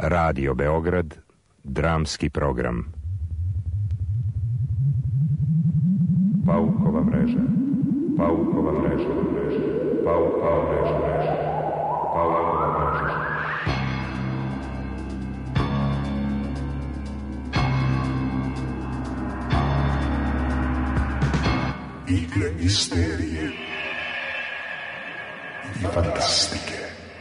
Radio Beograd, dramski program. Paukova mreža, Paukova mreža, Paukova mreža, Paukova mreža. Igre misterije i fantastike.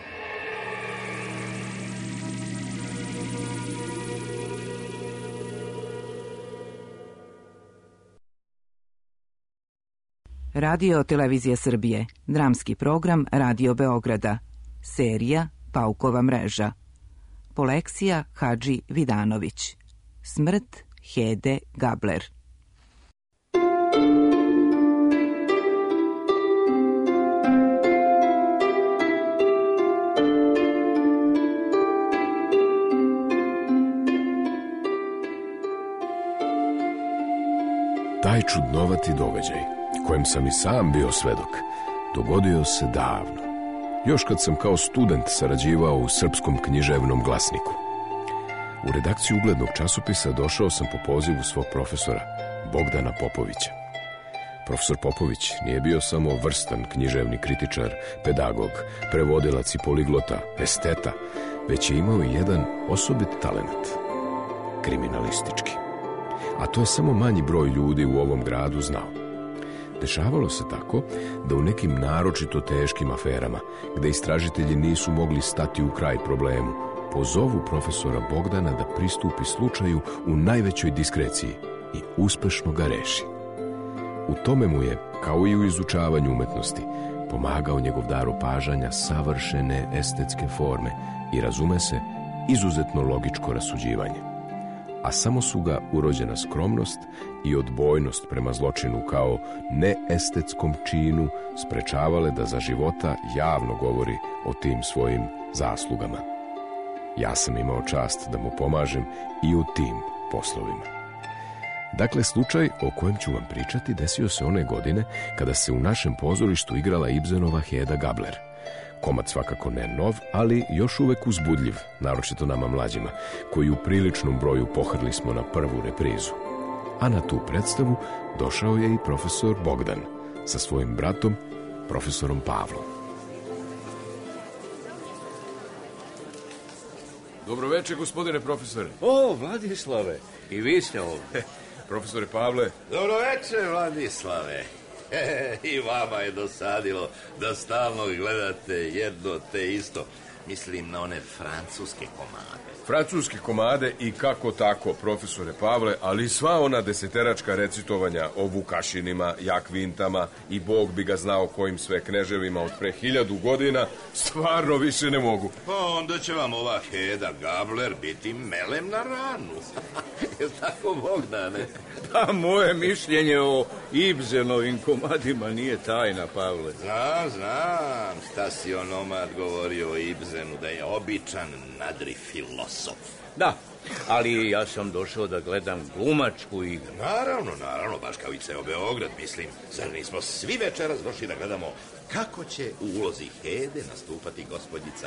Radio Televizije Srbije, dramski program Radio Beograda, serija Paukova mreža, Polekcija Hadži Vidanović, Smrt Hede Gabler. Taj čudnovati događaj, kojem sam i sam bio svedok, dogodio se davno, još kad sam kao student sarađivao u Srpskom književnom glasniku. U redakciju uglednog časopisa došao sam po pozivu svog profesora, Bogdana Popovića. Profesor Popović nije bio samo vrstan književni kritičar, pedagog, prevodilac i poliglota, esteta, već je imao i jedan osobit talenat, kriminalistički. A to je samo manji broj ljudi u ovom gradu znao. Dešavalo se tako da u nekim naročito teškim aferama, gde istražitelji nisu mogli stati u kraj problemu, pozovu profesora Bogdana da pristupi slučaju u najvećoj diskreciji i uspešno ga reši. U tome mu je, kao i u izučavanju umetnosti, pomagao njegov dar opažanja savršene estetske forme i, razume se, izuzetno logičko rasuđivanje. A samo su ga urođena skromnost i odbojnost prema zločinu kao neestetskom činu sprečavale da za života javno govori o tim svojim zaslugama. Ja sam imao čast da mu pomažem i u tim poslovima. Dakle, slučaj o kojem ću vam pričati desio se one godine kada se u našem pozorištu igrala Ibsenova Heda Gabler. Komad svakako ne nov, ali još uvek uzbudljiv, naročito nama mlađima, koji u priličnom broju pohrli smo na prvu reprizu. A na tu predstavu došao je i profesor Bogdan sa svojim bratom, profesorom Pavlom. Dobroveče, gospodine profesore. O, Vladislave, i vi ste ovdje. Profesore Pavle. Dobroveče, Vladislave. I vama je dosadilo da stalno gledate jedno te isto. Mislim na one francuske komade. Francuske komade i kako tako, profesore Pavle, ali sva ona deseteračka recitovanja o Vukašinima, Jakvintama i Bog bi ga znao kojim sve kneževima od pre 1000 godina, stvarno više ne mogu. Pa onda će vam ova Heda Gabler biti melem na ranu. Je tako, Bogdane? Pa moje mišljenje o Ibsenovim komadima nije tajna, Pavle. Znam, Stasio Nomad govorio o Ibsenu da je običan nadri filosof. Da, ali ja sam došao da gledam glumačku igru. Naravno, baš kao i ceo Beograd, mislim. Zar nismo svi večeras došli da gledamo kako će u ulozi Hede nastupati gospođica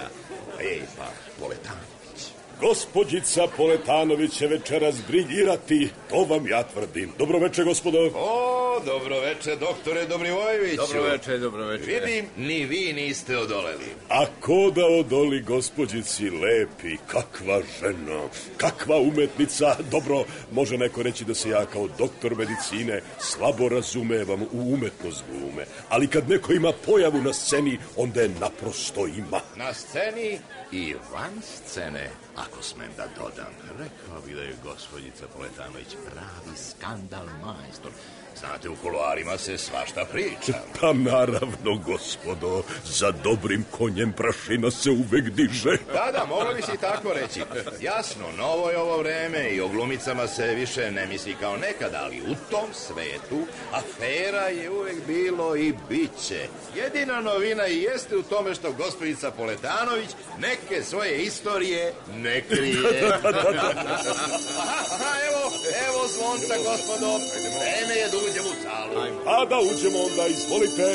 Poletanović? Gospođica Poletanović će večeras briljirati, to vam ja tvrdim. Dobroveče, gospodo. O, dobroveče, doktore Dobrivojeviću. Dobroveče. Vidim, ni vi niste odoleli. A ko da odoli gospođici lepi, kakva žena, kakva umetnica. Dobro, može neko reći da se ja kao doktor medicine slabo razumevam u umetnost glume, ali kad neko ima pojavu na sceni, onda je naprosto ima. Na sceni i van scene, ako smem da dodam, rekao bi da je gospođica Poletanović pravi skandal majstor. Znate, u kuloarima se svašta priča. Pa naravno, gospodo, za dobrim konjem prašina se uvek diže. Da, moglo bi se i tako reći. Jasno, novo je ovo vreme i o glumicama se više ne misli kao nekada, ali u tom svetu afera je uvek bilo i bit će. Jedina novina i jeste u tome što gospođica Poletanović neke svoje istorije ne krije. Evo zvonca, gospodo. Vreme je da uđemo u salu. A da uđemo onda, izvolite.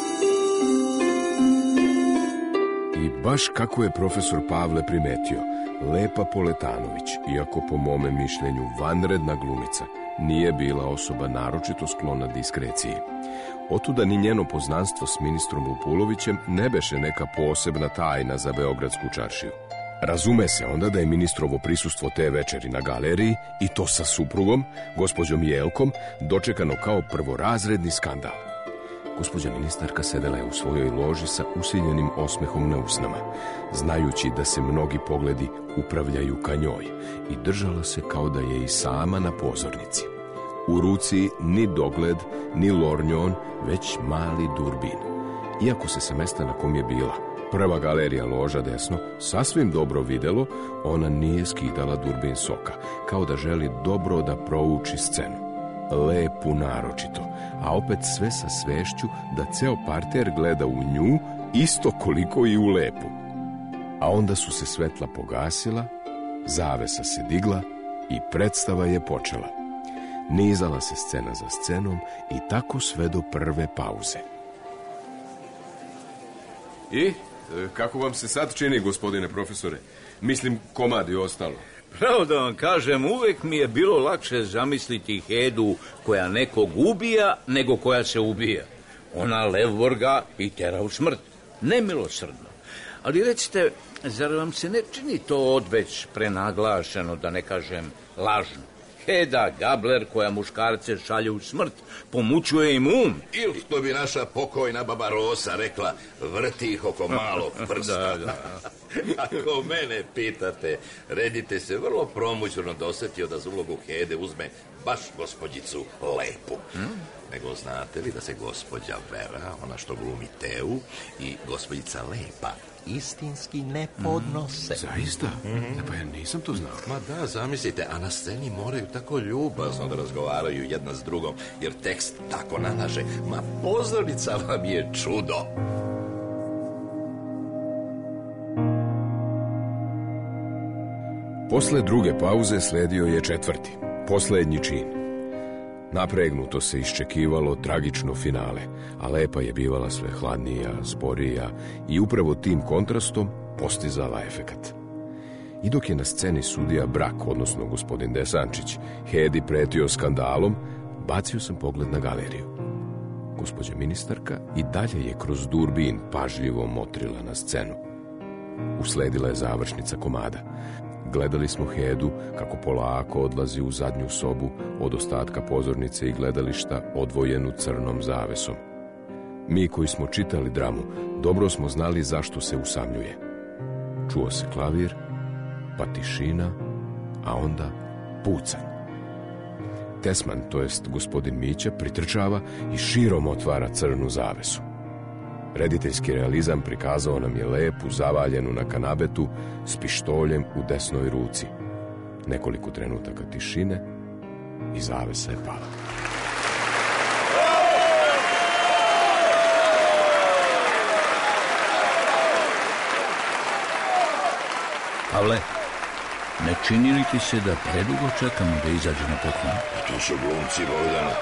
I baš kako je profesor Pavle primetio, Lepa Poletanović, iako po mome mišljenju vanredna glumica, nije bila osoba naročito sklona diskreciji. Otuda ni njeno poznanstvo s ministrom Vupulovićem ne beše neka posebna tajna za beogradsku čaršiju. Razume se onda da je ministrovo prisustvo te večeri na galeriji, i to sa suprugom, gospođom Jelkom, dočekano kao prvorazredni skandal. Gospođa ministarka sedela je u svojoj loži sa usiljenim osmehom na usnama, znajući da se mnogi pogledi upravljaju ka njoj, i držala se kao da je i sama na pozornici. U ruci ni dogled, ni lornjon, već mali durbin. Iako se sa mesta na kom je bila, prva galerija loža desno, sasvim dobro videlo, ona nije skidala durbin soka, kao da želi dobro da prouči scenu. Lepu naročito, a opet sve sa svešću da ceo parter gleda u nju isto koliko i u Lepu. A onda su se svetla pogasila, zavesa se digla i predstava je počela. Nizala se scena za scenom i tako sve do prve pauze. I kako vam se sad čini, gospodine profesore? Mislim, komad i ostalo. Pravo da vam kažem, uvek mi je bilo lakše zamisliti Hedu koja nekog ubija nego koja se ubija. Ona Levborga i tera u smrt. Nemilosrdno. Ali recite, zar vam se ne čini to odveć prenaglašeno, da ne kažem lažno? Heda Gabler koja muškarce šalje u smrt, pomućuje im um. Ili što bi naša pokojna baba Rosa rekla, vrti ih oko malog prsta. Da. Ako mene pitate, redite se vrlo promućurno dosetio da za ulogu Hede uzme baš gospođicu Lepu. Nego znate li da se gospođa Vera, ona što glumi Teu, i gospođica Lepa istinski ne podnose. Zaista? Pa ja nisam to znao. Ma da, zamislite, a na sceni moraju tako ljubazno da razgovaraju jedna s drugom, jer tekst tako nalaže. Ma pozornica vam je čudo. Posle druge pauze sledio je četvrti, poslednji čin. Napregnuto se iščekivalo tragično finale, a Lepa je bivala sve hladnija, sporija i upravo tim kontrastom postizala efekat. I dok je na sceni sudija Brak, odnosno gospodin Desančić, Hedi pretio skandalom, bacio sam pogled na galeriju. Gospođa ministarka i dalje je kroz durbin pažljivo motrila na scenu. Usledila je završnica komada. Gledali smo Hedu kako polako odlazi u zadnju sobu od ostatka pozornice i gledališta odvojenu crnom zavesom. Mi koji smo čitali dramu dobro smo znali zašto se usamljuje. Čuo se klavir, pa tišina, a onda pucanj. Tesman, to jest gospodin Mića, pritrčava i širom otvara crnu zavesu. Rediteljski realizam prikazao nam je Lepu zavaljenu na kanabetu s pištoljem u desnoj ruci. Nekoliko trenutaka tišine i zavesa je pala. Pavle, ne čini li ti se da predugo čekamo da izađe na poklon? Pa tu su glumci, Bogdanu.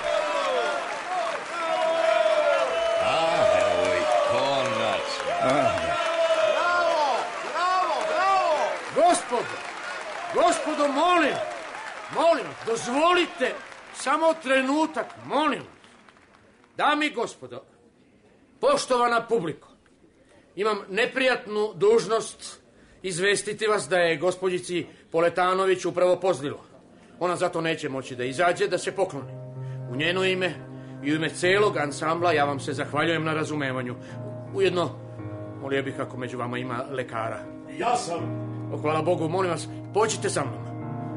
Gospodo, molim, dozvolite, samo trenutak, molim. Dame i gospodo, poštovana publiko, imam neprijatnu dužnost izvestiti vas da je gospođici Poletanović upravo pozlilo. Ona zato neće moći da izađe, da se pokloni. U njeno ime i u ime celog ansambla ja vam se zahvaljujem na razumevanju. Ujedno, molio bih ako među vama ima lekara. Ja sam. Hvala Bogu, molim vas, pođite sa mnom.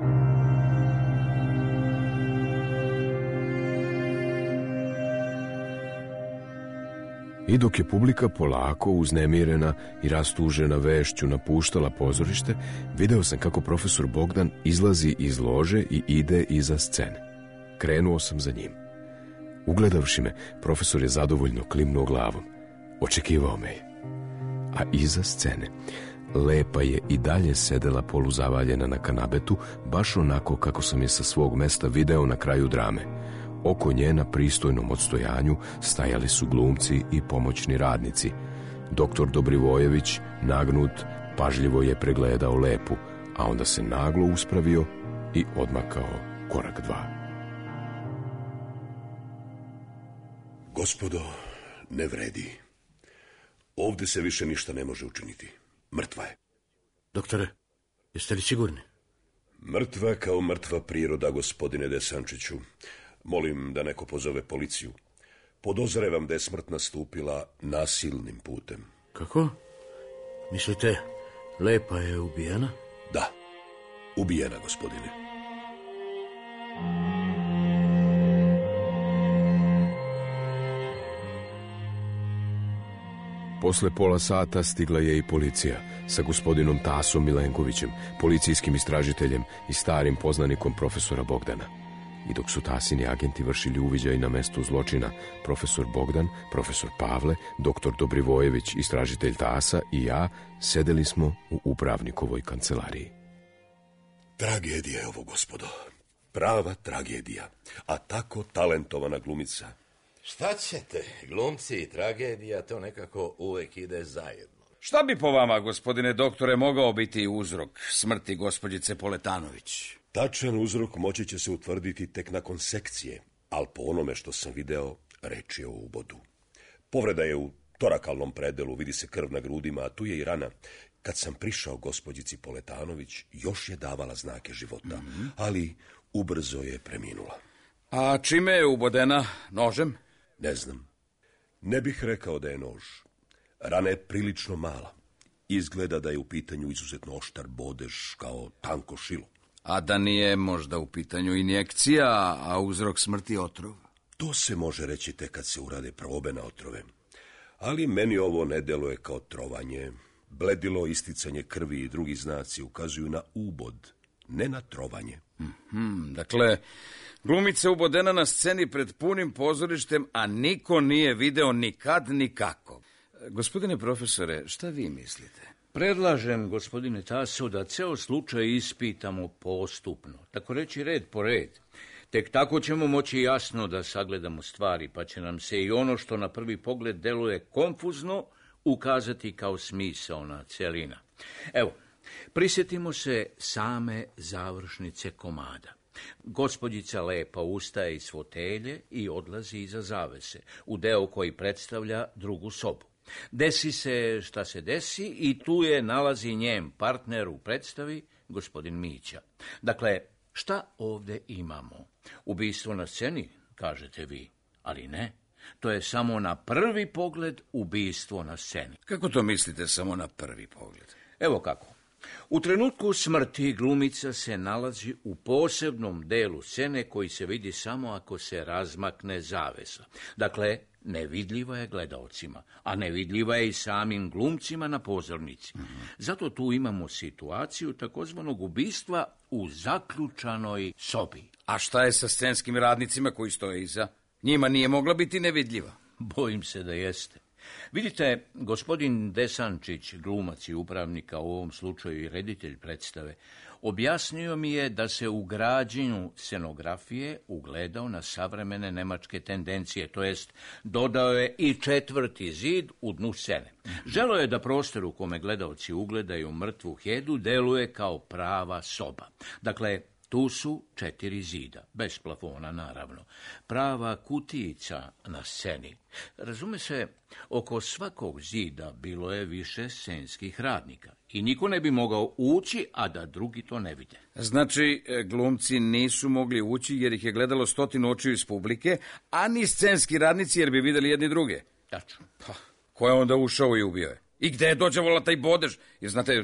I dok je publika polako, uznemirena i rastužena vešću napuštala pozorište, video sam kako profesor Bogdan izlazi iz lože i ide iza scene. Krenuo sam za njim. Ugledavši me, profesor je zadovoljno klimnuo glavom. Očekivao me je. A iza scene Lepa je i dalje sedela poluzavaljena na kanabetu, baš onako kako sam je sa svog mesta video na kraju drame. Oko nje na pristojnom odstojanju stajali su glumci i pomoćni radnici. Doktor Dobrivojević, nagnut, pažljivo je pregledao Lepu, a onda se naglo uspravio i odmakao korak 2. Gospodo, ne vredi. Ovdje se više ništa ne može učiniti. Mrtva je. Doktore, jeste li sigurni? Mrtva kao mrtva priroda, gospodine Desančiću. Molim da neko pozove policiju. Podozrevam da je smrt nastupila nasilnim putem. Kako? Mislite, Lepa je ubijena? Da, ubijena, gospodine. Posle pola sata stigla je i policija sa gospodinom Tasom Milenkovićem, policijskim istražiteljem i starim poznanikom profesora Bogdana. I dok su Tasini agenti vršili uviđaj na mestu zločina, profesor Bogdan, profesor Pavle, doktor Dobrivojević, istražitelj Tasa i ja sedeli smo u upravnikovoj kancelariji. Tragedija je ovo, gospodo. Prava tragedija. A tako talentovana glumica. Šta ćete? Glumci i tragedija, to nekako uvek ide zajedno. Šta bi po vama, gospodine doktore, mogao biti uzrok smrti gospođice Poletanović? Tačan uzrok moći će se utvrditi tek nakon sekcije, ali po onome što sam video, reč je o ubodu. Povreda je u torakalnom predelu, vidi se krv na grudima, a tu je i rana. Kad sam prišao gospođici Poletanović, još je davala znake života, ali ubrzo je preminula. A čime je ubodena? Nožem? Ne znam. Ne bih rekao da je nož. Rana je prilično mala. Izgleda da je u pitanju izuzetno oštar bodež kao tanko šilo. A da nije možda u pitanju injekcija, a uzrok smrti otrov? To se može reći tek kad se urade probe na otrove. Ali meni ovo ne deluje kao trovanje. Bledilo, isticanje krvi i drugi znaci ukazuju na ubod, ne na trovanje. Dakle, glumica ubodena na sceni pred punim pozorištem, a niko nije video nikad nikako. Gospodine profesore, šta vi mislite? Predlažem, gospodine Taso, da ceo slučaj ispitamo postupno, tako reći red po red. Tek tako ćemo moći jasno da sagledamo stvari, pa će nam se i ono što na prvi pogled deluje konfuzno ukazati kao smisaona celina. Evo, prisjetimo se same završnice komada. Gospođica Lepa ustaje iz fotelje i odlazi iza zavese, u deo koji predstavlja drugu sobu. Desi se šta se desi i tu je nalazi njen partner u predstavi, gospodin Mića. Dakle, šta ovdje imamo? Ubistvo na sceni, kažete vi, ali ne. To je samo na prvi pogled ubistvo na sceni. Kako to mislite samo na prvi pogled? Evo kako. U trenutku smrti glumica se nalazi u posebnom delu scene koji se vidi samo ako se razmakne zavesa. Dakle, nevidljiva je gledaocima, a nevidljiva je i samim glumcima na pozornici. Zato tu imamo situaciju takozvanog ubistva u zaključanoj sobi. A šta je sa scenskim radnicima koji stoje iza? Njima nije mogla biti nevidljiva. Bojim se da jeste. Vidite, gospodin Desančić, glumac i upravnika, u ovom slučaju i reditelj predstave, objasnio mi je da se u građenju scenografije ugledao na savremene nemačke tendencije, to jest dodao je i četvrti zid u dnu scene. Želeo je da prostor u kome gledaoci ugledaju mrtvu Hedu deluje kao prava soba. Dakle, tu su 4 zida, bez plafona naravno, prava kutijica na sceni. Razume se, oko svakog zida bilo je više scenskih radnika i niko ne bi mogao ući, a da drugi to ne vide. Znači, glumci nisu mogli ući jer ih je gledalo 100 očiju iz publike, a ni scenski radnici jer bi videli jedni druge. Tačno. Pa, ko je onda ušao i ubio je? I gde je dođevola taj bodež? Jer znate,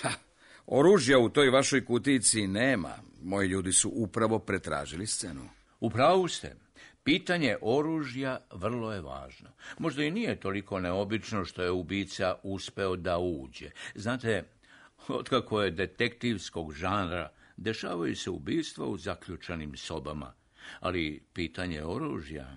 oružja u toj vašoj kutijici nema. Moji ljudi su upravo pretražili scenu. U pravu ste. Pitanje oružja vrlo je važno. Možda i nije toliko neobično što je ubica uspeo da uđe. Znate, otkako je detektivskog žanra, dešavaju se ubistva u zaključanim sobama. Ali pitanje oružja...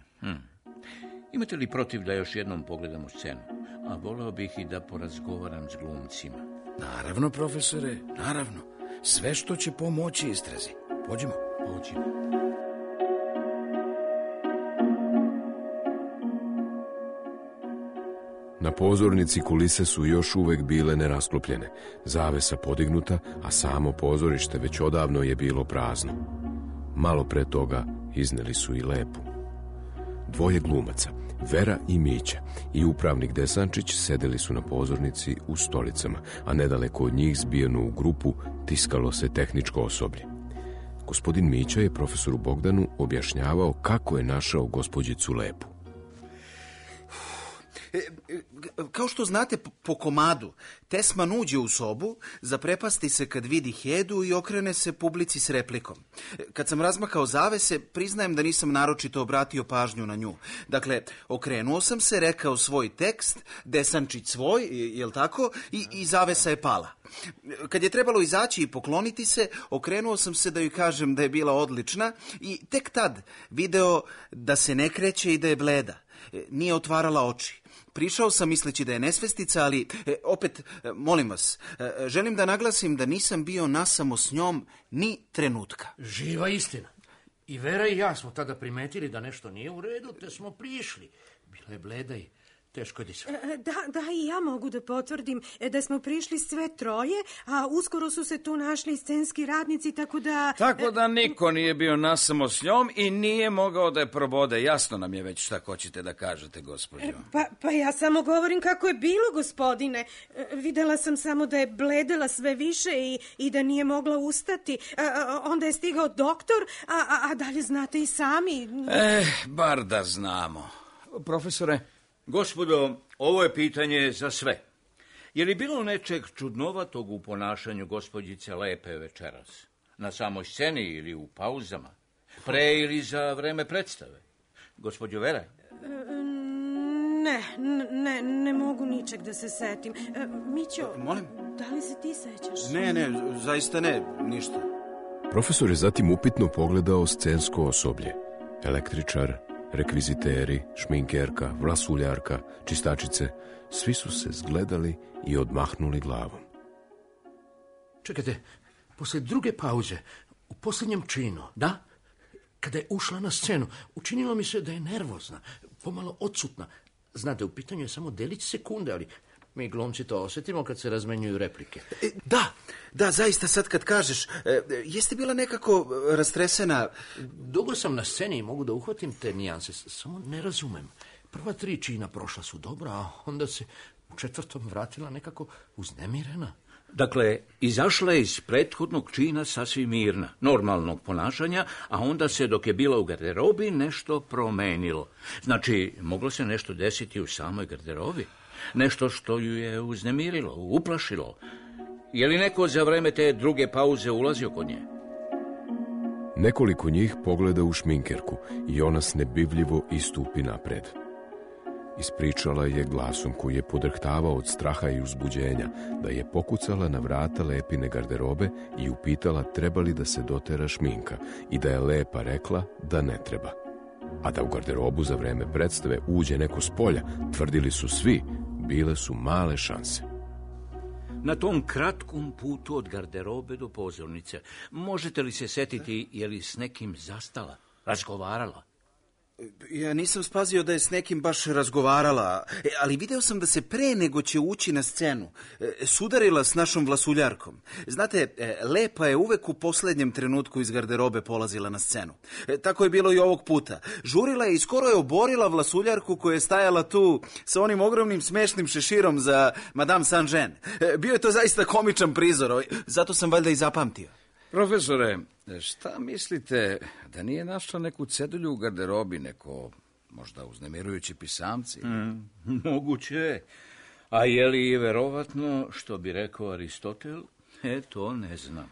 Imate li protiv da još jednom pogledamo scenu? A voleo bih i da porazgovaram s glumcima. Naravno, profesore, naravno. Sve što će pomoći istrazi. Pođimo. Na pozornici kulise su još uvek bile nerasklopljene, zavesa podignuta, a samo pozorište već odavno je bilo prazno. Malo pre toga izneli su i Lepu. Dvoje glumaca, Vera i Mića, i upravnik Desančić sedeli su na pozornici u stolicama, a nedaleko od njih, zbijeno u grupu, tiskalo se tehničko osoblje. Gospodin Mića je profesoru Bogdanu objašnjavao kako je našao gospođicu Lepu. Kao što znate, po komadu, Tesman uđe u sobu, zaprepasti se kad vidi Hedu i okrene se publici s replikom. Kad sam razmakao zavese, priznajem da nisam naročito obratio pažnju na nju. Dakle, okrenuo sam se, rekao svoj tekst, Desančić svoj, jel tako, i zavesa je pala. Kad je trebalo izaći i pokloniti se, okrenuo sam se da joj kažem da je bila odlična i tek tad video da se ne kreće i da je bleda. Nije otvarala oči. Prišao sam misleći da je nesvestica, ali opet, molim vas, želim da naglasim da nisam bio nasamo s njom ni trenutka. Živa istina. I Vera i ja smo tada primetili da nešto nije u redu, te smo prišli. Bila je bleda i teško je disati. Da, i ja mogu da potvrdim da smo prišli sve troje, a uskoro su se tu našli scenski radnici, tako da... Tako da niko nije bio nasamo s njom i nije mogao da je probode. Jasno nam je već šta hoćete da kažete, gospođo. Pa ja samo govorim kako je bilo, gospodine. Videla sam samo da je bledela sve više i da nije mogla ustati. Onda je stigao doktor, a dalje znate i sami. Bar da znamo. Profesore... Gospodo, ovo je pitanje za sve. Je li bilo nečeg čudnovatog u ponašanju gospođice Lepe večeras? Na samoj sceni ili u pauzama? Pre ili za vreme predstave? Gospođo Vera? Ne mogu ničeg da se setim. Mićo, molim? Da li se ti sećaš? Ne, zaista ne, ništa. Profesor je zatim upitno pogledao scensko osoblje. Električar, rekviziteri, šminkerka, vlasuljarka, čistačice, svi su se zgledali i odmahnuli glavom. Čekajte, posle druge pauze, u posljednjem činu, da? Kada je ušla na scenu, učinilo mi se da je nervozna, pomalo odsutna. Znate, u pitanju je samo delić sekunde, ali mi glumci to osjetimo kad se razmenjuju replike. Da, zaista sad kad kažeš, jeste bila nekako rastresena? Dugo sam na sceni i mogu da uhvatim te nijanse, samo ne razumem. Prva 3 čina prošla su dobro, a onda se u 4. vratila nekako uznemirena. Dakle, izašla je iz prethodnog čina sasvim mirna, normalnog ponašanja, a onda se, dok je bila u garderobi, nešto promenilo. Znači, moglo se nešto desiti u samoj garderobi? Nešto što ju je uznemirilo, uplašilo. Je li neko za vreme te druge pauze ulazio kod nje? Nekoliko njih pogleda u šminkerku i ona snebivljivo istupi napred. Ispričala je glasom koji je podrhtavao od straha i uzbuđenja da je pokucala na vrata Lepine garderobe i upitala treba li da se dotera šminka i da je Lepa rekla da ne treba. A da u garderobu za vreme predstave uđe neko s polja, tvrdili su svi, bile su male šanse. Na tom kratkom putu od garderobe do pozornice, možete li se setiti je li s nekim zastala, razgovarala? Ja nisam spazio da je s nekim baš razgovarala, ali video sam da se pre nego će ući na scenu sudarila s našom vlasuljarkom. Znate, Lepa je uvek u poslednjem trenutku iz garderobe polazila na scenu. Tako je bilo i ovog puta. Žurila je i skoro je oborila vlasuljarku koja je stajala tu sa onim ogromnim smešnim šeširom za Madame Saint-Jean. Bio je to zaista komičan prizor, zato sam valjda i zapamtio. Profesore, šta mislite da nije našla neku cedulju u garderobi, neko možda uznemirujući pisamci? Moguće. A je li verovatno, što bi rekao Aristotel? To ne znam.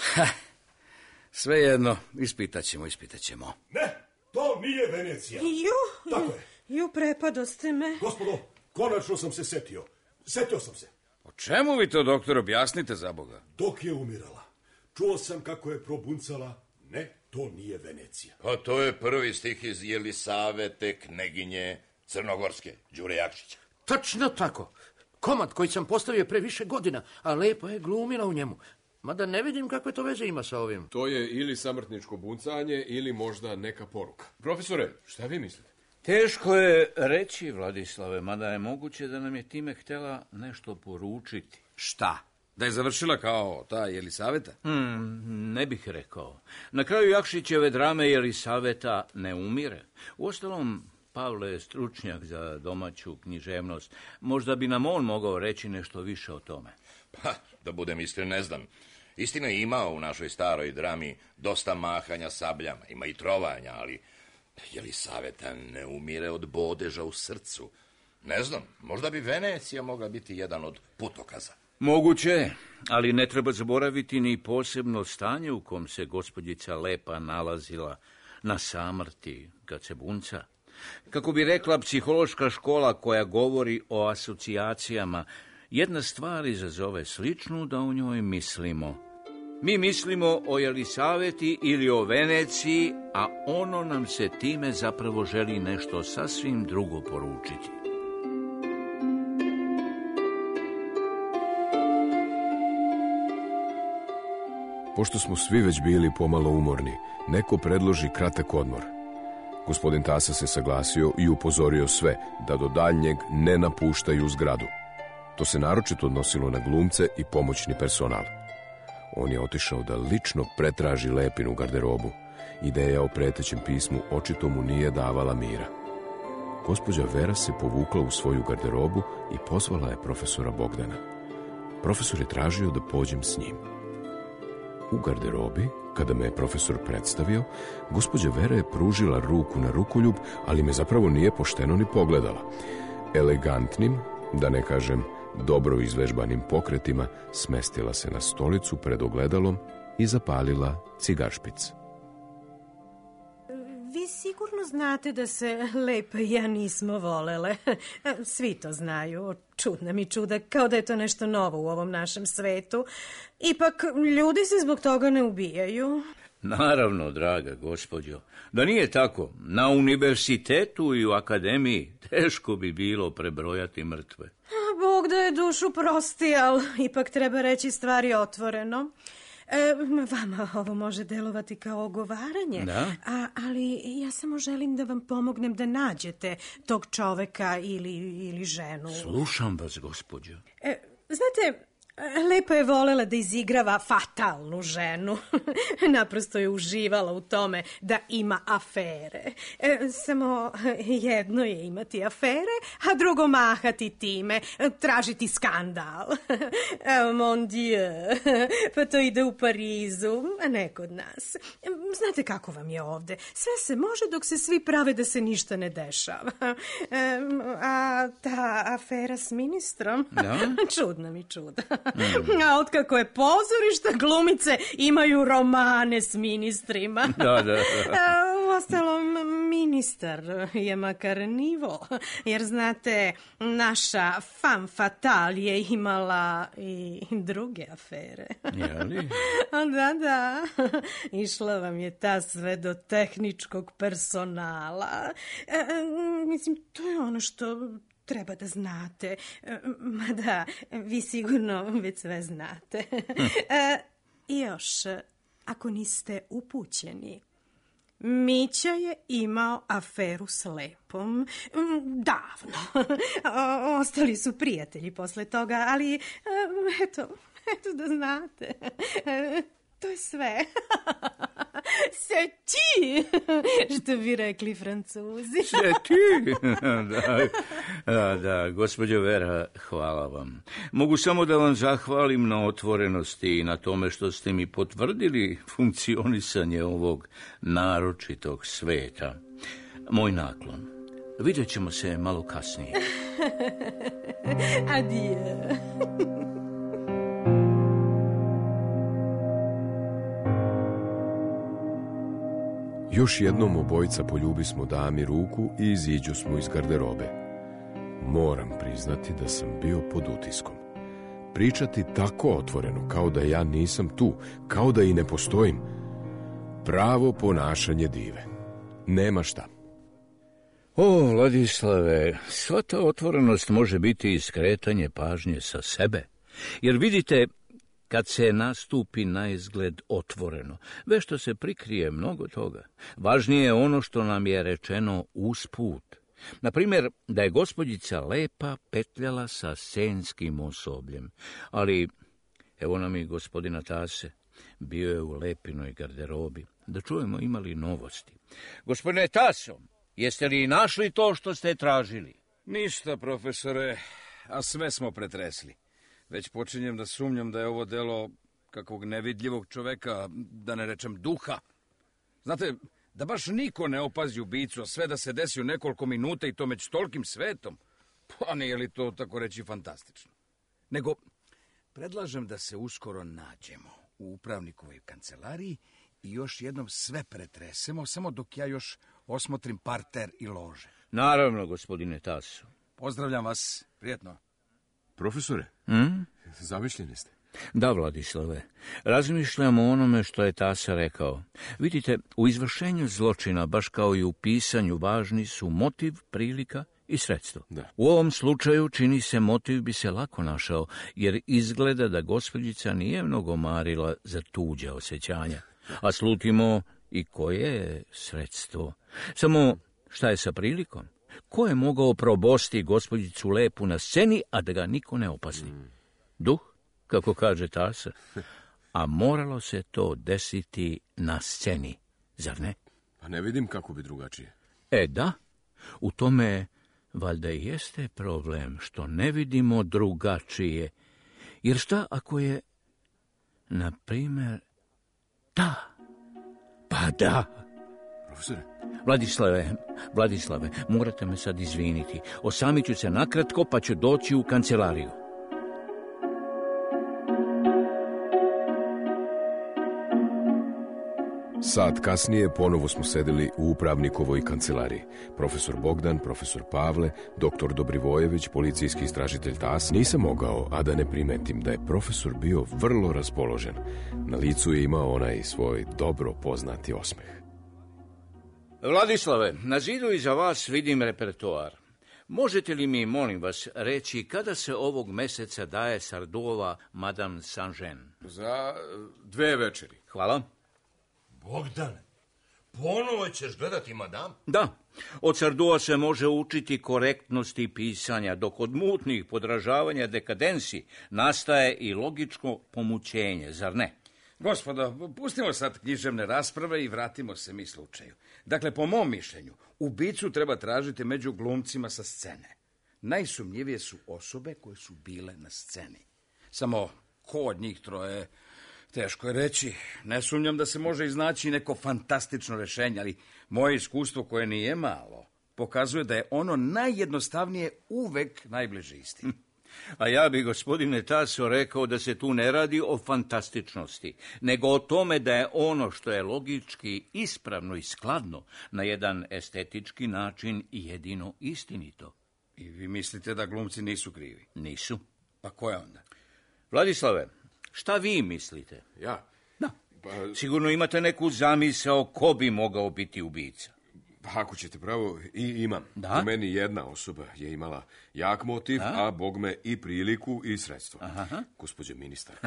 Svejedno, ispitat ćemo. Ne, to nije Venecija. Tako je. Prepadoste me. Gospodo, konačno sam se setio. Setio sam se. O čemu vi to, doktor, objasnite za Boga? Dok je umirala, čuo sam kako je probuncala, ne, to nije Venecija. Pa to je prvi stih iz Jelisavete, kneginje Crnogorske, Đure Jakšića. Tačno tako. Komad koji sam postavio pre više godina, a Lepa je glumila u njemu. Mada ne vidim kakve to veze ima sa ovim. To je ili samrtničko buncanje, ili možda neka poruka. Profesore, šta vi mislite? Teško je reći, Vladislave, mada je moguće da nam je time htjela nešto poručiti. Šta? Da je završila kao ta Jelisaveta? Ne bih rekao. Na kraju Jakšićeve drame Jelisaveta ne umire. Uostalom, Pavle je stručnjak za domaću književnost. Možda bi nam on mogao reći nešto više o tome. Pa, da budem iskren, ne znam. Istina ima u našoj staroj drami dosta mahanja sabljama, ima i trovanja, ali Jelisaveta ne umire od bodeža u srcu. Ne znam, možda bi Venecija mogla biti jedan od putokaza. Moguće, ali ne treba zaboraviti ni posebno stanje u kom se gospođica Lepa nalazila na samrti kad se bunca. Kako bi rekla psihološka škola koja govori o asocijacijama, jedna stvar izazove sličnu da u njoj mislimo. Mi mislimo o Jelisaveti ili o Veneciji, a ono nam se time zapravo želi nešto sasvim drugo poručiti. Pošto smo svi već bili pomalo umorni, neko predloži kratak odmor. Gospodin Tasa se saglasio i upozorio sve da do daljnjeg ne napuštaju zgradu. To se naročito odnosilo na glumce i pomoćni personal. On je otišao da lično pretraži Lepinu garderobu. Ideja o pretećem pismu očito mu nije davala mira. Gospođa Vera se povukla u svoju garderobu i pozvala je profesora Bogdana. Profesor je tražio da pođem s njim. U garderobi, kada me je profesor predstavio, gospođa Vera je pružila ruku na rukoljub, ali me zapravo nije pošteno ni pogledala. Elegantnim, da ne kažem dobro izvežbanim pokretima, smestila se na stolicu pred ogledalom i zapalila cigaršpic. Vi sigurno znate da se Lepa i ja nismo volele. Svi to znaju. Čudna mi čuda, kao da je to nešto novo u ovom našem svetu. Ipak, ljudi se zbog toga ne ubijaju. Naravno, draga gospođo. Da nije tako, na univerzitetu i u akademiji teško bi bilo prebrojati mrtve. Bog da je dušu prosti, ali ipak treba reći stvari otvoreno. Vama ovo može delovati kao ogovaranje, da? Ali ja samo želim da vam pomognem da nađete tog čoveka ili ženu. Slušam vas, gospođo. Znate, Lepa je volela da izigrava fatalnu ženu. Naprosto je uživala u tome da ima afere. Samo jedno je imati afere, a drugo mahati time, tražiti skandal. Mon Dieu, pa to ide u Parizu, a ne kod nas. Znate kako vam je ovde? Sve se može dok se svi prave da se ništa ne dešava. A ta afera s ministrom? Da? Čudna mi čuda. A otkako je pozorišta, glumice imaju romane s ministrima. Da. Uostalom, ministar je makar nivo, jer znate, naša femme fatale je imala i druge afere. Jeli? Da. Išla vam je ta sve do tehničkog personala. Mislim, to je ono što treba da znate. Mada, vi sigurno već sve znate. I još, ako niste upućeni, Mića je imao aferu s Lepom. Davno. Ostali su prijatelji posle toga, ali eto da znate. To je sve. C'est ti, što bi rekli Francuzi. C'est ti. Da, gospođo Vera, hvala vam. Mogu samo da vam zahvalim na otvorenosti i na tome što ste mi potvrdili funkcionisanje ovog naročitog sveta. Moj naklon. Vidjet ćemo se malo kasnije. Adieu. Još jednom obojica poljubismo dami ruku i iziđu smo iz garderobe. Moram priznati da sam bio pod utiskom. Pričati tako otvoreno, kao da ja nisam tu, kao da i ne postojim. Pravo ponašanje dive. Nema šta. O, Ladislave, sva ta otvorenost može biti i skretanje pažnje sa sebe. Jer vidite, kad se nastupi na izgled otvoreno, već što se prikrije mnogo toga. Važnije je ono što nam je rečeno usput. Na primjer, da je gospođica Lepa petljala sa scenskim osobljem, ali evo nam i gospodina Tase, bio je u Lepinoj garderobi. Da čujemo ima li novosti. Gospodine Taso, jeste li našli to što ste tražili? Ništa, profesore, a sve smo pretresli. Već počinjem da sumnjam da je ovo delo kakvog nevidljivog čoveka, da ne rečem duha. Znate, da baš niko ne opazi ubicu, a sve da se desi u nekoliko minuta i to među tolkim svetom, pa nije li to tako reći fantastično. Nego, predlažem da se uskoro nađemo u upravnikovoj kancelariji i još jednom sve pretresemo, samo dok ja još osmotrim parter i lože. Naravno, gospodine Taso. Pozdravljam vas, prijetno. Profesore, zamišljeni ste. Da, Vladislave, razmišljam o onome što je Tasa rekao. Vidite, u izvršenju zločina, baš kao i u pisanju, važni su motiv, prilika i sredstvo. Da. U ovom slučaju čini se motiv bi se lako našao, jer izgleda da gospođica nije mnogo marila za tuđe osjećanja. A slutimo i koje je sredstvo. Samo šta je sa prilikom? Ko je mogao probosti gospođicu Lepu na sceni, a da ga niko ne opazi? Duh, kako kaže Tasa. A moralo se to desiti na sceni, zar ne? Pa ne vidim kako bi drugačije. Da, u tome valjda i jeste problem, što ne vidimo drugačije. Jer šta ako je, na primjer, Pa da. Profesore? Vladislave, morate me sad izviniti. Osamit ću se nakratko, pa ću doći u kancelariju. Sat kasnije ponovo smo sedeli u upravnikovoj kancelariji. Profesor Bogdan, profesor Pavle, doktor Dobrivojević, policijski istražitelj Tas. Nisam mogao, a da ne primetim da je profesor bio vrlo raspoložen. Na licu je imao onaj svoj dobro poznati osmeh. Vladislave, na zidu iza vas vidim repertoar. Možete li mi, molim vas, reći kada se ovog meseca daje Sardova Madame Saint-Jean? Za 2 večeri. Hvala. Bogdane, ponovo ćeš gledati madam? Da, od Sardua se može učiti korektnosti pisanja, dok od mutnih podražavanja dekadensi nastaje i logičko pomućenje, zar ne? Gospodo, pustimo sad književne rasprave i vratimo se mi slučaju. Dakle, po mom mišljenju, ubicu treba tražiti među glumcima sa scene. Najsumnjivije su osobe koje su bile na sceni. Samo ko od njih troje, teško je reći. Ne sumnjam da se može iznaći neko fantastično rješenje, ali moje iskustvo, koje nije malo, pokazuje da je ono najjednostavnije uvek najbliže istini. A ja bi, gospodine Taso, rekao da se tu ne radi o fantastičnosti, nego o tome da je ono što je logički ispravno i skladno na jedan estetički način i jedino istinito. I vi mislite da glumci nisu krivi? Nisu. Pa ko je onda? Vladislave, šta vi mislite? Ja? Da. Sigurno imate neku zamisao ko bi mogao biti ubica. Pa ako ćete pravo, i imam. Da? U meni jedna osoba je imala jak motiv, a bogme i priliku i sredstvo. Gospođo ministarka.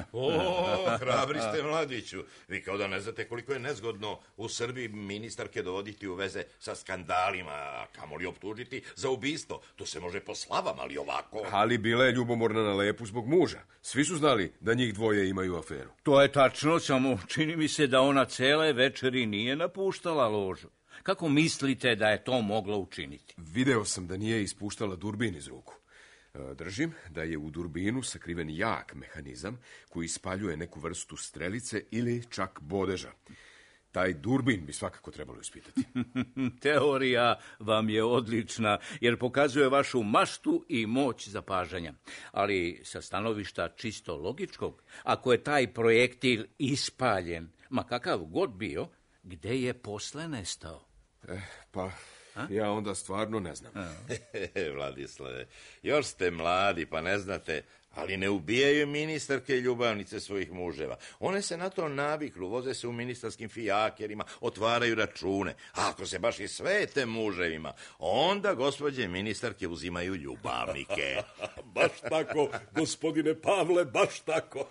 Hrabri ste, mladiću. Vi kao da ne znate koliko je nezgodno u Srbiji ministarke dovoditi u veze sa skandalima, a kamoli optužiti za ubistvo. To se može po slavama, ali ovako... Ali bila je ljubomorna na Lepu zbog muža. Svi su znali da njih dvoje imaju aferu. To je tačno, samo čini mi se da ona cele večeri nije napuštala ložu. Kako mislite da je to mogla učiniti? Video sam da nije ispuštala durbin iz ruku. Držim da je u durbinu sakriven jak mehanizam koji ispaljuje neku vrstu strelice ili čak bodeža. Taj durbin bi svakako trebalo ispitati. Teorija vam je odlična, jer pokazuje vašu maštu i moć zapažanja. Ali sa stanovišta čisto logičkog, ako je taj projektil ispaljen, ma kakav god bio, gde je posle nestao? Pa, Ja onda stvarno ne znam. Vladislave, još ste mladi, pa ne znate, ali ne ubijaju ministarke i ljubavnice svojih muževa. One se na to naviknu, voze se u ministarskim fijakerima, otvaraju račune. A ako se baš i svete muževima, onda gospođe ministarke uzimaju ljubavnike. Baš tako, gospodine Pavle, baš tako.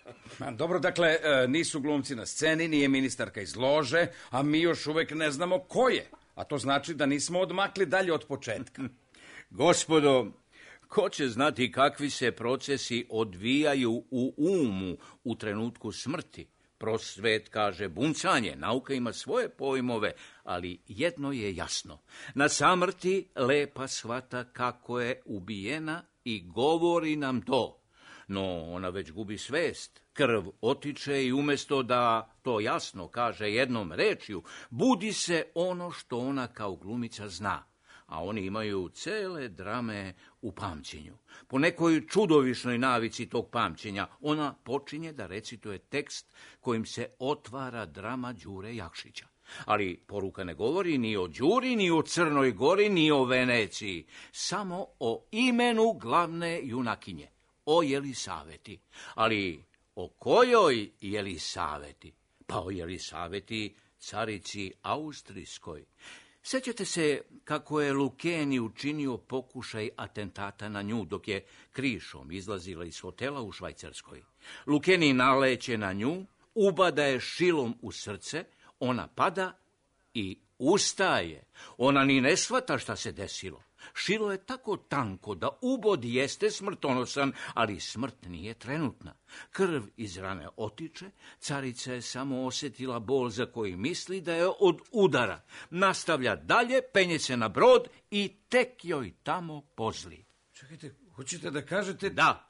Dobro, dakle, nisu glumci na sceni, nije ministarka iz lože, a mi još uvek ne znamo ko je. A to znači da nismo odmakli dalje od početka. Gospodo, ko će znati kakvi se procesi odvijaju u umu u trenutku smrti? Prosvet kaže buncanje, nauka ima svoje pojmove, ali jedno je jasno. Na samrti Lepa shvata kako je ubijena i govori nam to. No, ona već gubi svest, krv otiče i umjesto da to jasno kaže jednom rečju, budi se ono što ona kao glumica zna. A oni imaju cele drame u pamćenju. Po nekoj čudovišnoj navici tog pamćenja ona počinje da recituje tekst kojim se otvara drama Đure Jakšića. Ali poruka ne govori ni o Đuri, ni o Crnoj Gori, ni o Veneciji. Samo o imenu glavne junakinje, o Jelisaveti. Ali o kojoj Jelisaveti? Pa o Jelisaveti, carici Austrijskoj. Sjećate se kako je Lukeni učinio pokušaj atentata na nju dok je krišom izlazila iz hotela u Švajcarskoj. Lukeni naleće na nju, ubada je šilom u srce, ona pada i ustaje. Ona ni ne shvata šta se desilo. Šilo je tako tanko da ubod jeste smrtonosan, ali smrt nije trenutna. Krv iz rane otiče, carica je samo osjetila bol za koji misli da je od udara. Nastavlja dalje, penje se na brod i tek joj tamo pozli. Čekajte, hoćete da kažete... Da.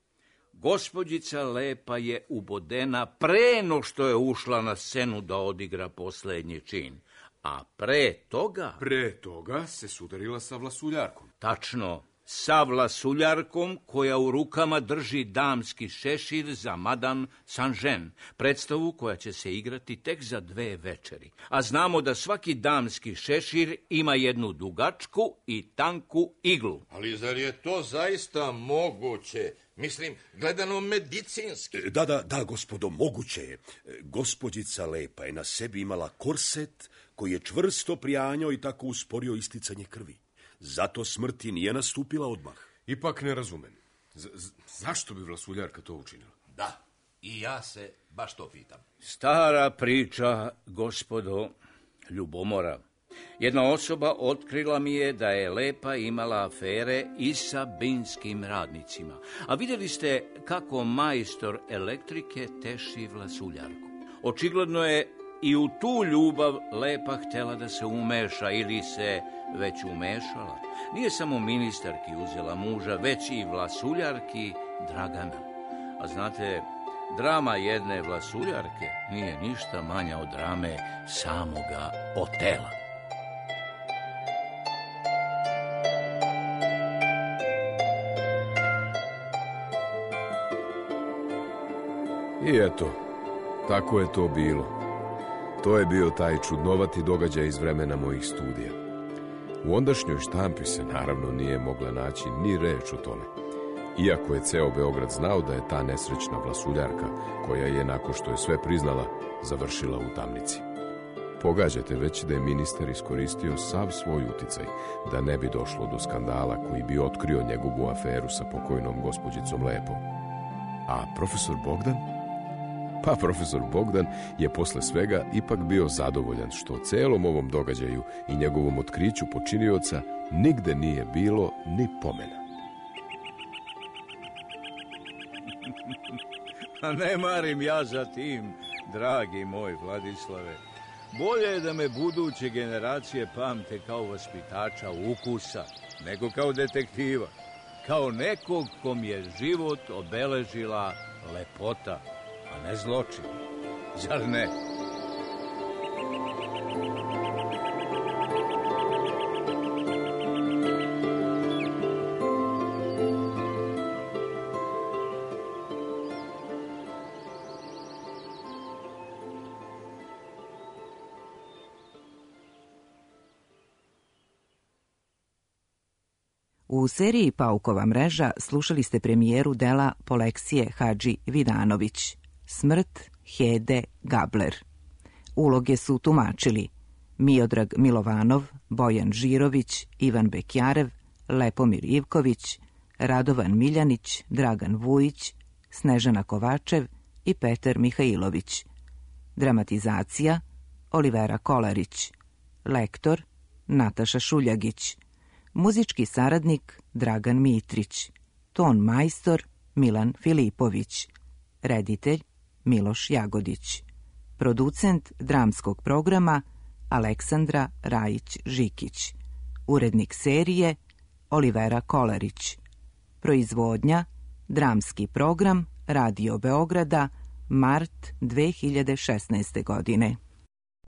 Gospođica Lepa je ubodena pre no što je ušla na scenu da odigra posljednji čin. A pre toga... Pre toga se sudarila sa Vlasuljarkom. Tačno, sa Vlasuljarkom koja u rukama drži damski šešir za Madame Saint-Jean, predstavu koja će se igrati tek za 2 večeri. A znamo da svaki damski šešir ima jednu dugačku i tanku iglu. Ali zar je to zaista moguće? Mislim, gledano medicinski. Da, gospodo, moguće je. Gospođica Lepa je na sebi imala korset koji je čvrsto prijanjao i tako usporio isticanje krvi. Zato smrti nije nastupila odmah. Ipak ne razumem. Zašto bi Vlasuljarka to učinila? Da, i ja se baš to pitam. Stara priča, gospodo, ljubomora. Jedna osoba otkrila mi je da je Lepa imala afere i sa binskim radnicima. A vidjeli ste kako majstor elektrike teši Vlasuljarku. Očigledno je i u tu ljubav Lepa htjela da se umeša ili se već umešala. Nije samo ministarki uzela muža, već i Vlasuljarki Dragana. A znate, drama jedne Vlasuljarke nije ništa manja od drame samoga Otela. I eto, tako je to bilo. To je bio taj čudnovati događaj iz vremena mojih studija. U ondašnjoj štampi se naravno nije mogla naći ni reč o tome. Iako je ceo Beograd znao da je ta nesrećna Vlasuljarka, koja je, nakon što je sve priznala, završila u tamnici. Pogađate već da je ministar iskoristio sav svoj uticaj da ne bi došlo do skandala koji bi otkrio njegovu aferu sa pokojnom gospođicom Lepom. A profesor Bogdan? Pa profesor Bogdan je posle svega ipak bio zadovoljan što o celom ovom događaju i njegovom otkriću počinioca nigde nije bilo ni pomena. A ne marim ja za tim, dragi moj Vladislave. Bolje je da me buduće generacije pamte kao vaspitača ukusa, nego kao detektiva. Kao nekog kom je život obeležila lepota, a ne zločin. Zar ne? U seriji Paukova mreža slušali ste premijeru dela Poleksije Hadži Vidanović, Smrt Hede Gabler. Uloge su tumačili Miodrag Milovanov, Bojan Žirović, Ivan Bekjarev, Lepomir Ivković, Radovan Miljanić, Dragan Vujić, Snežana Kovačev i Petar Mihajlović. Dramatizacija Olivera Kolarić. Lektor Nataša Šuljagić. Muzički saradnik Dragan Mitrić. Ton majstor Milan Filipović. Reditelj Miloš Jagodić. Producent dramskog programa Aleksandra Rajić-Žikić. Urednik serije Olivera Kolarić. Proizvodnja Dramski program Radio Beograda, mart 2016. godine.